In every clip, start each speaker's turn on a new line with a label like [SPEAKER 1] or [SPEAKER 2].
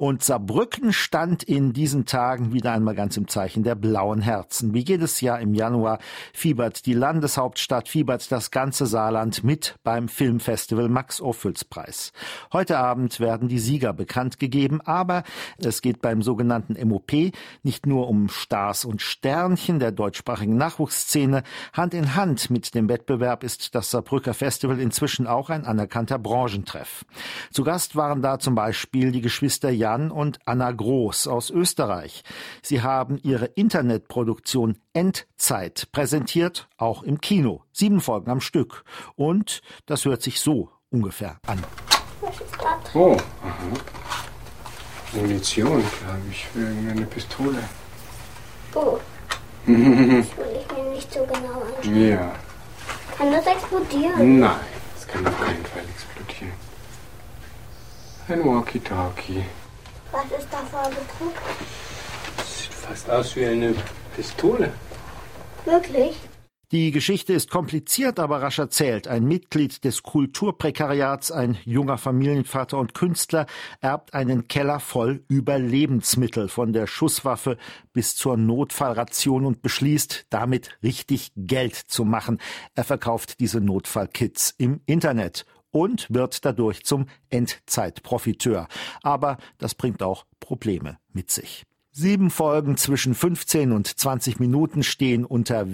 [SPEAKER 1] Und Saarbrücken stand in diesen Tagen wieder einmal ganz im Zeichen der blauen Herzen. Wie jedes Jahr im Januar fiebert die Landeshauptstadt, fiebert das ganze Saarland mit beim Filmfestival Max-Ophüls-Preis. Heute Abend werden die Sieger bekannt gegeben, aber es geht beim sogenannten MOP nicht nur um Stars und Sternchen der deutschsprachigen Nachwuchsszene. Hand in Hand mit dem Wettbewerb ist das Saarbrücker Festival inzwischen auch ein anerkannter Branchentreff. Zu Gast waren da zum Beispiel die Geschwister Jan und Anna Groß aus Österreich. Sie haben ihre Internetproduktion Endzeit präsentiert, auch im Kino. 7 Folgen am Stück. Und das hört sich so ungefähr an.
[SPEAKER 2] Was ist das? Oh, aha. Munition, glaube ich, für irgendeine Pistole.
[SPEAKER 3] Oh. Das will ich mir nicht so genau anschauen.
[SPEAKER 2] Ja.
[SPEAKER 3] Kann das explodieren?
[SPEAKER 2] Nein, das kann auf keinen Fall explodieren. Ein Walkie-Talkie.
[SPEAKER 3] Was ist da vorgedruckt?
[SPEAKER 2] Das sieht fast aus wie eine Pistole.
[SPEAKER 3] Wirklich?
[SPEAKER 1] Die Geschichte ist kompliziert, aber rasch erzählt. Ein Mitglied des Kulturprekariats, ein junger Familienvater und Künstler, erbt einen Keller voll Überlebensmittel, von der Schusswaffe bis zur Notfallration, und beschließt, damit richtig Geld zu machen. Er verkauft diese Notfallkits im Internet und wird dadurch zum Endzeitprofiteur. Aber das bringt auch Probleme mit sich. 7 Folgen zwischen 15 und 20 Minuten stehen unter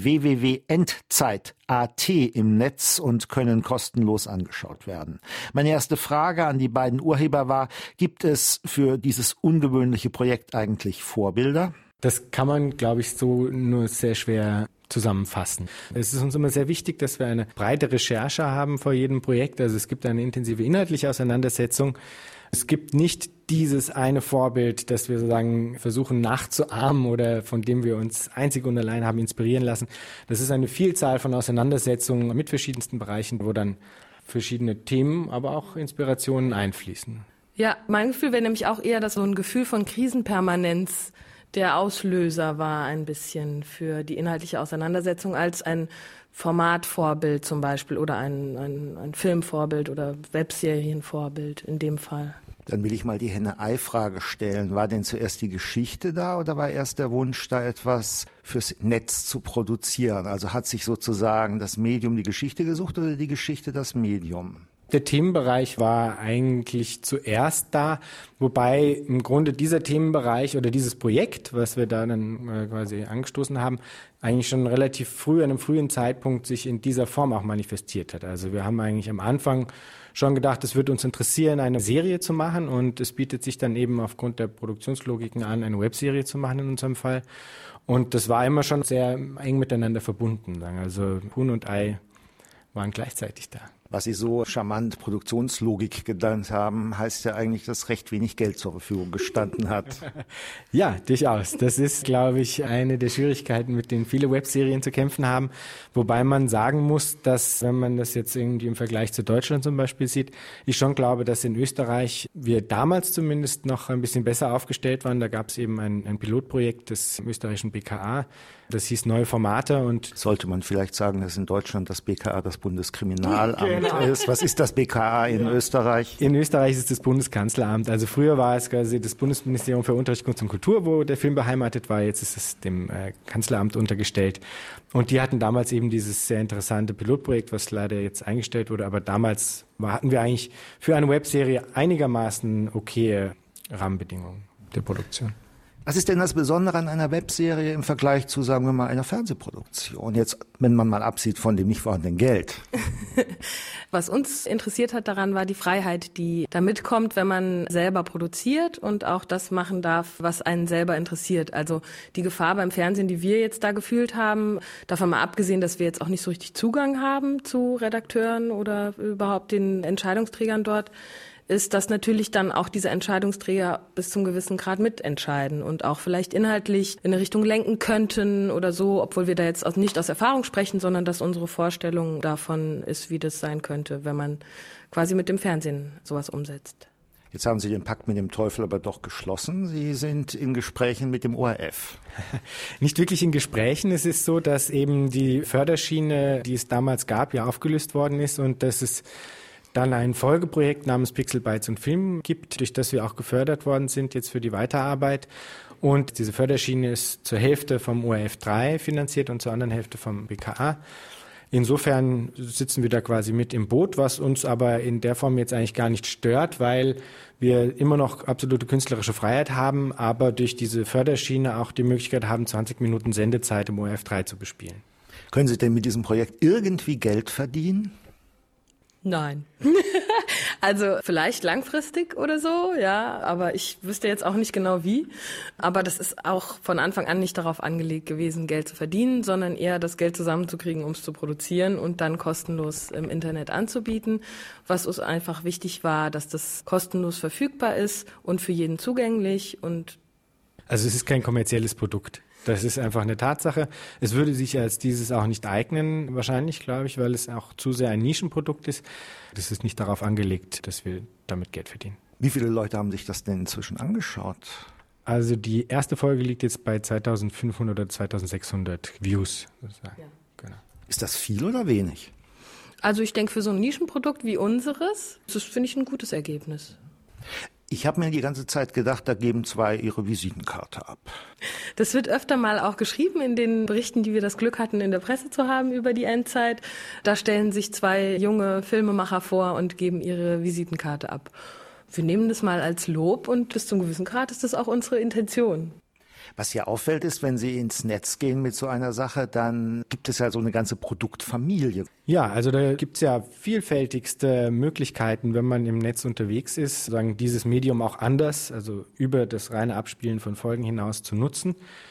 [SPEAKER 1] www.endzeit.at im Netz und können kostenlos angeschaut werden. Meine erste Frage an die beiden Urheber war: Gibt es für dieses ungewöhnliche Projekt eigentlich Vorbilder?
[SPEAKER 4] Das kann man, glaube ich, so nur sehr schwer zusammenfassen. Es ist uns immer sehr wichtig, dass wir eine breite Recherche haben vor jedem Projekt. Also es gibt eine intensive inhaltliche Auseinandersetzung. Es gibt nicht dieses eine Vorbild, das wir sozusagen versuchen nachzuahmen oder von dem wir uns einzig und allein haben inspirieren lassen. Das ist eine Vielzahl von Auseinandersetzungen mit verschiedensten Bereichen, wo dann verschiedene Themen, aber auch Inspirationen einfließen.
[SPEAKER 5] Ja, mein Gefühl wäre nämlich auch eher, dass so ein Gefühl von Krisenpermanenz der Auslöser war ein bisschen für die inhaltliche Auseinandersetzung als ein Formatvorbild zum Beispiel oder ein Filmvorbild oder Webserienvorbild in dem Fall.
[SPEAKER 1] Dann will ich mal die Henne-Ei-Frage stellen. War denn zuerst die Geschichte da oder war erst der Wunsch, da etwas fürs Netz zu produzieren? Also hat sich sozusagen das Medium die Geschichte gesucht oder die Geschichte das Medium?
[SPEAKER 4] Der Themenbereich war eigentlich zuerst da, wobei im Grunde dieser Themenbereich oder dieses Projekt, was wir da dann quasi angestoßen haben, eigentlich schon relativ früh, an einem frühen Zeitpunkt sich in dieser Form auch manifestiert hat. Also wir haben eigentlich am Anfang schon gedacht, es würde uns interessieren, eine Serie zu machen, und es bietet sich dann eben aufgrund der Produktionslogiken an, eine Webserie zu machen in unserem Fall. Und das war immer schon sehr eng miteinander verbunden. Also Huhn und Ei waren gleichzeitig da.
[SPEAKER 1] Was Sie so charmant Produktionslogik genannt haben, heißt ja eigentlich, dass recht wenig Geld zur Verfügung gestanden hat.
[SPEAKER 4] Ja, durchaus. Das ist, glaube ich, eine der Schwierigkeiten, mit denen viele Webserien zu kämpfen haben. Wobei man sagen muss, dass, wenn man das jetzt irgendwie im Vergleich zu Deutschland zum Beispiel sieht, ich schon glaube, dass in Österreich wir damals zumindest noch ein bisschen besser aufgestellt waren. Da gab es eben ein Pilotprojekt des österreichischen BKA. Das hieß Neue Formate. Und
[SPEAKER 1] sollte man vielleicht sagen, dass in Deutschland das BKA das Bundeskriminalamt ist. Was ist das BKA in Österreich?
[SPEAKER 4] In Österreich ist es das Bundeskanzleramt. Also früher war es quasi das Bundesministerium für Unterricht, Kunst und Kultur, wo der Film beheimatet war. Jetzt ist es dem Kanzleramt untergestellt. Und die hatten damals eben dieses sehr interessante Pilotprojekt, was leider jetzt eingestellt wurde. Aber damals hatten wir eigentlich für eine Webserie einigermaßen okaye Rahmenbedingungen der Produktion.
[SPEAKER 1] Was ist denn das Besondere an einer Webserie im Vergleich zu, sagen wir mal, einer Fernsehproduktion? Jetzt, wenn man mal absieht von dem nicht vorhandenen Geld.
[SPEAKER 5] Was uns interessiert hat daran, war die Freiheit, die da mitkommt, wenn man selber produziert und auch das machen darf, was einen selber interessiert. Also die Gefahr beim Fernsehen, die wir jetzt da gefühlt haben, davon mal abgesehen, dass wir jetzt auch nicht so richtig Zugang haben zu Redakteuren oder überhaupt den Entscheidungsträgern dort, ist, dass natürlich dann auch diese Entscheidungsträger bis zum gewissen Grad mitentscheiden und auch vielleicht inhaltlich in eine Richtung lenken könnten oder so, obwohl wir da jetzt nicht aus Erfahrung sprechen, sondern dass unsere Vorstellung davon ist, wie das sein könnte, wenn man quasi mit dem Fernsehen sowas umsetzt.
[SPEAKER 1] Jetzt haben Sie den Pakt mit dem Teufel aber doch geschlossen. Sie sind in Gesprächen mit dem ORF.
[SPEAKER 4] Nicht wirklich in Gesprächen. Es ist so, dass eben die Förderschiene, die es damals gab, ja aufgelöst worden ist und dass es dann ein Folgeprojekt namens Pixel Bytes und Film gibt, durch das wir auch gefördert worden sind jetzt für die Weiterarbeit. Und diese Förderschiene ist zur Hälfte vom ORF 3 finanziert und zur anderen Hälfte vom BKA. Insofern sitzen wir da quasi mit im Boot, was uns aber in der Form jetzt eigentlich gar nicht stört, weil wir immer noch absolute künstlerische Freiheit haben, aber durch diese Förderschiene auch die Möglichkeit haben, 20 Minuten Sendezeit im ORF 3 zu bespielen.
[SPEAKER 1] Können Sie denn mit diesem Projekt irgendwie Geld verdienen?
[SPEAKER 5] Nein. Also vielleicht langfristig oder so, ja, aber ich wüsste jetzt auch nicht genau wie. Aber das ist auch von Anfang an nicht darauf angelegt gewesen, Geld zu verdienen, sondern eher das Geld zusammenzukriegen, um es zu produzieren und dann kostenlos im Internet anzubieten. Was uns einfach wichtig war, dass das kostenlos verfügbar ist und für jeden zugänglich.
[SPEAKER 4] Also es ist kein kommerzielles Produkt. Das ist einfach eine Tatsache. Es würde sich als dieses auch nicht eignen, wahrscheinlich, glaube ich, weil es auch zu sehr ein Nischenprodukt ist. Das ist nicht darauf angelegt, dass wir damit Geld verdienen.
[SPEAKER 1] Wie viele Leute haben sich das denn inzwischen angeschaut?
[SPEAKER 4] Also die erste Folge liegt jetzt bei 2500 oder 2600 Views. Ja. Genau.
[SPEAKER 1] Ist das viel oder wenig?
[SPEAKER 5] Also ich denke, für so ein Nischenprodukt wie unseres, das finde ich ein gutes Ergebnis.
[SPEAKER 1] Ich habe mir die ganze Zeit gedacht, da geben zwei ihre Visitenkarte ab.
[SPEAKER 5] Das wird öfter mal auch geschrieben in den Berichten, die wir das Glück hatten, in der Presse zu haben über die Endzeit. Da stellen sich zwei junge Filmemacher vor und geben ihre Visitenkarte ab. Wir nehmen das mal als Lob und bis zum gewissen Grad ist das auch unsere Intention.
[SPEAKER 1] Was hier auffällt ist, wenn Sie ins Netz gehen mit so einer Sache, dann gibt es ja so eine ganze Produktfamilie.
[SPEAKER 4] Ja, also da gibt es ja vielfältigste Möglichkeiten, wenn man im Netz unterwegs ist, sagen, dieses Medium auch anders, also über das reine Abspielen von Folgen hinaus zu nutzen.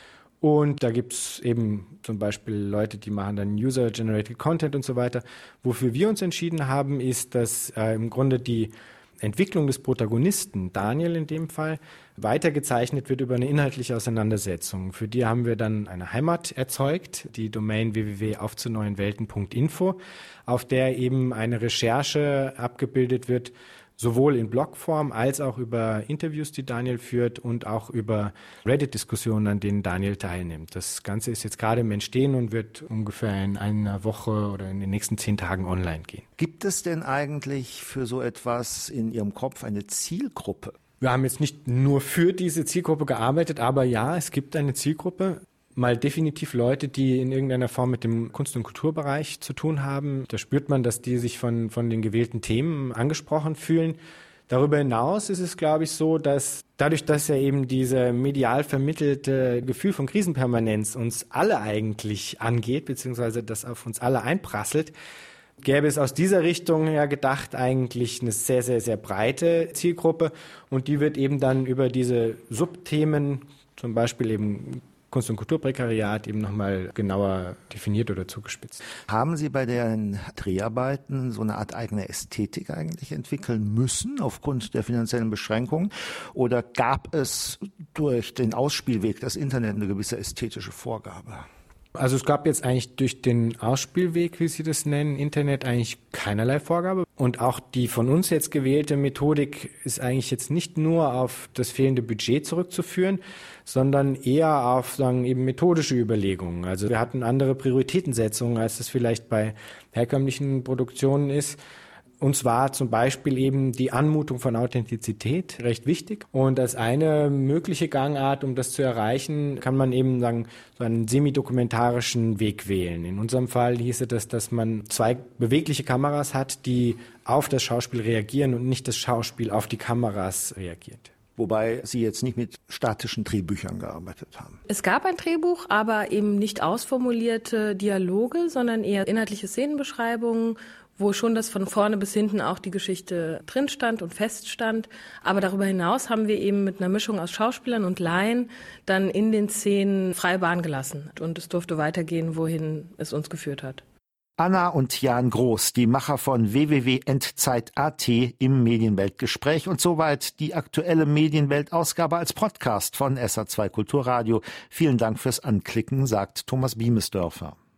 [SPEAKER 4] Und da gibt es eben zum Beispiel Leute, die machen dann User-Generated Content und so weiter. Wofür wir uns entschieden haben, ist, dass im Grunde die Entwicklung des Protagonisten, Daniel in dem Fall, weitergezeichnet wird über eine inhaltliche Auseinandersetzung. Für die haben wir dann eine Heimat erzeugt, die Domain www.aufzuneuenwelten.info, auf der eben eine Recherche abgebildet wird, sowohl in Blogform als auch über Interviews, die Daniel führt und auch über Reddit-Diskussionen, an denen Daniel teilnimmt. Das Ganze ist jetzt gerade im Entstehen und wird ungefähr in einer Woche oder in den nächsten 10 Tagen online gehen.
[SPEAKER 1] Gibt es denn eigentlich für so etwas in Ihrem Kopf eine Zielgruppe?
[SPEAKER 4] Wir haben jetzt nicht nur für diese Zielgruppe gearbeitet, aber ja, es gibt eine Zielgruppe. Mal definitiv Leute, die in irgendeiner Form mit dem Kunst- und Kulturbereich zu tun haben. Da spürt man, dass die sich von den gewählten Themen angesprochen fühlen. Darüber hinaus ist es, glaube ich, so, dass dadurch, dass ja eben diese medial vermittelte Gefühl von Krisenpermanenz uns alle eigentlich angeht, beziehungsweise das auf uns alle einprasselt, gäbe es aus dieser Richtung her gedacht eigentlich eine sehr, sehr, sehr breite Zielgruppe. Und die wird eben dann über diese Subthemen, zum Beispiel eben Kunst- und Kulturprekariat, eben nochmal genauer definiert oder zugespitzt.
[SPEAKER 1] Haben Sie bei den Dreharbeiten so eine Art eigene Ästhetik eigentlich entwickeln müssen aufgrund der finanziellen Beschränkungen? Oder gab es durch den Ausspielweg des Internet eine gewisse ästhetische Vorgabe?
[SPEAKER 4] Also es gab jetzt eigentlich durch den Ausspielweg, wie Sie das nennen, Internet eigentlich keinerlei Vorgabe. Und auch die von uns jetzt gewählte Methodik ist eigentlich jetzt nicht nur auf das fehlende Budget zurückzuführen, sondern eher auf, sagen, eben methodische Überlegungen. Also wir hatten andere Prioritätensetzungen, als das vielleicht bei herkömmlichen Produktionen ist. Uns war zum Beispiel eben die Anmutung von Authentizität recht wichtig. Und als eine mögliche Gangart, um das zu erreichen, kann man eben sagen, so einen semi-dokumentarischen Weg wählen. In unserem Fall hieße das, dass man 2 bewegliche Kameras hat, die auf das Schauspiel reagieren und nicht das Schauspiel auf die Kameras reagiert.
[SPEAKER 1] Wobei Sie jetzt nicht mit statischen Drehbüchern gearbeitet haben.
[SPEAKER 5] Es gab ein Drehbuch, aber eben nicht ausformulierte Dialoge, sondern eher inhaltliche Szenenbeschreibungen, wo schon das von vorne bis hinten auch die Geschichte drin stand und feststand. Aber darüber hinaus haben wir eben mit einer Mischung aus Schauspielern und Laien dann in den Szenen freie Bahn gelassen. Und es durfte weitergehen, wohin es uns geführt hat.
[SPEAKER 1] Anna und Jan Groß, die Macher von www.endzeit.at im Medienweltgespräch und soweit die aktuelle Medienweltausgabe als Podcast von SA2 Kulturradio. Vielen Dank fürs Anklicken, sagt Thomas Biemesdörfer.